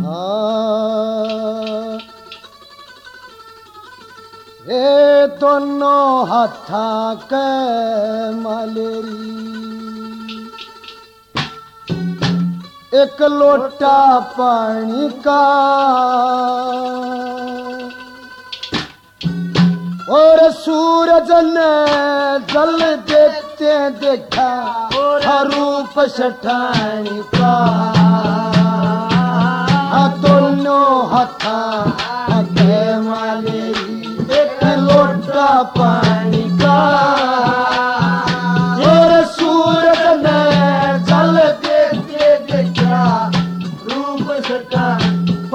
ए दोनों हाथा के मलेरी एक लोटा पानी का और सूरज ने जल देखते देखा रूप सठानी का दोनों हाथा के मलेरी एक लोटा पानी का और सूरज ने जल देखते देखा रूप सठानी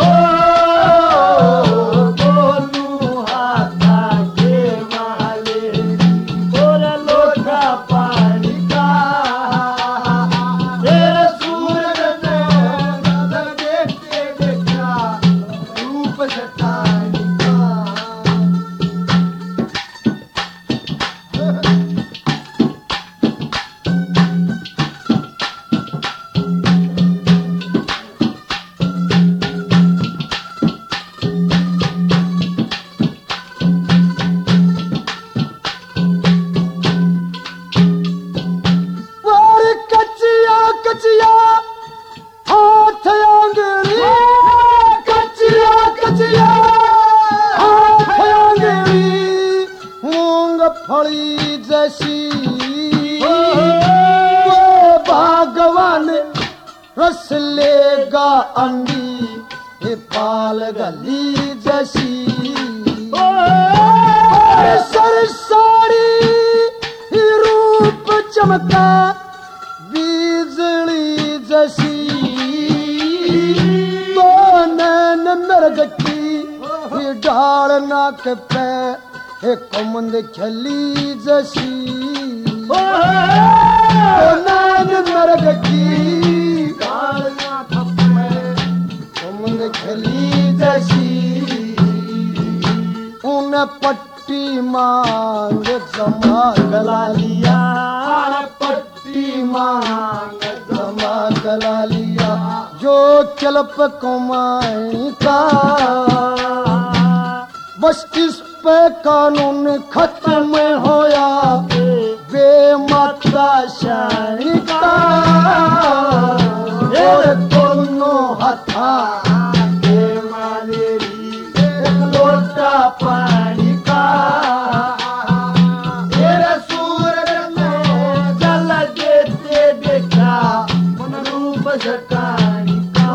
फली जैसी भगवान रस लेगा अंडी ये पाल गली जैसी सर साड़ी रूप चमका बिजली जैसी तो नैन मृग की डाल नाक पे कुमुंद खली जैसी नैन मृग की कुमुंद खली जैसी उन पट्टी मांग जमा गला लिया पट्टी मांग जमा गला लिया जो कल्प कुमाई का बस इस पे कानून खत्म होया बेमाता शाही का दोनों हाथा के मलेरी एक लोटा पानी का सूरज में जल देते देखा मन रूप सटानी का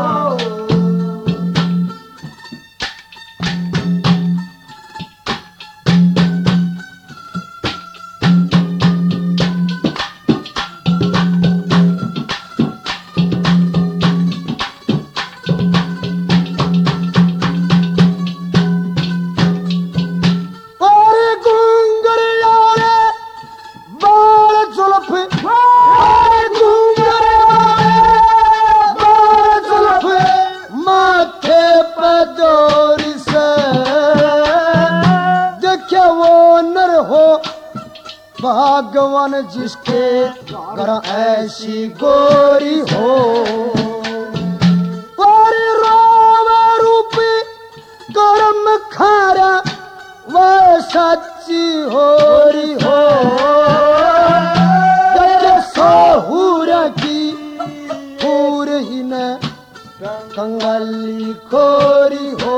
भगवान जिसके घर ऐसी गोरी हो पर रोवा रूपी कर्म खारा वह सच्ची होरी हो सोहूरा की पूर ही न कंगली खोरी हो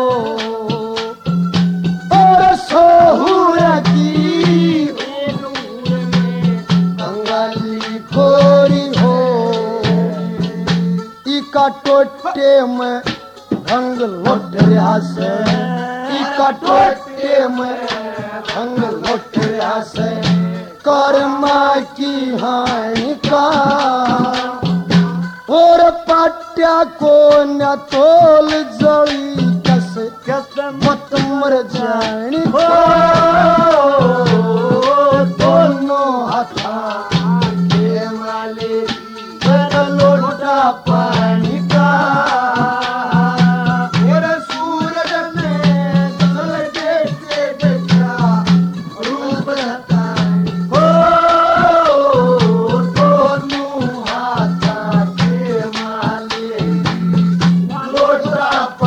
और सोहूरा की खोरी हो इका टोटे में रंग लौट रहा से इका टोटे में रंग लौट रहा से कर्मा की हानि का और पाट्या को न तोल जड़ी कस मत मर जानी दोनों हाथा लोटा पानी का सूरज ने जल देखते देखा रूप हो दोनों हाथा के माले लोटा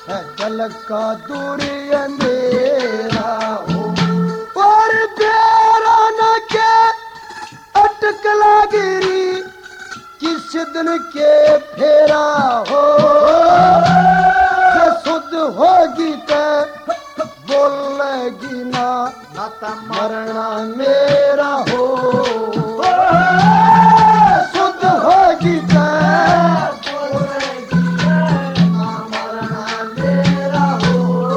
है जल का दूरी अंधेरा हो और बेरा न के अटकला गिरी किस दिन के फेरा हो शुद्ध होगी ते बोलेगी ना मरना मेरा हो शुद्ध होगी ते बोलेगी ना मरना मेरा हो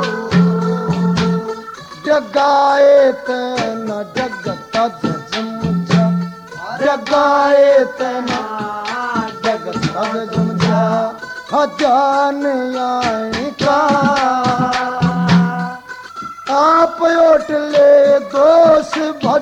जगाए ते न जगता जमजा जगाए ते न जगता जमजा खजान आए का आप ओट ले दोष भज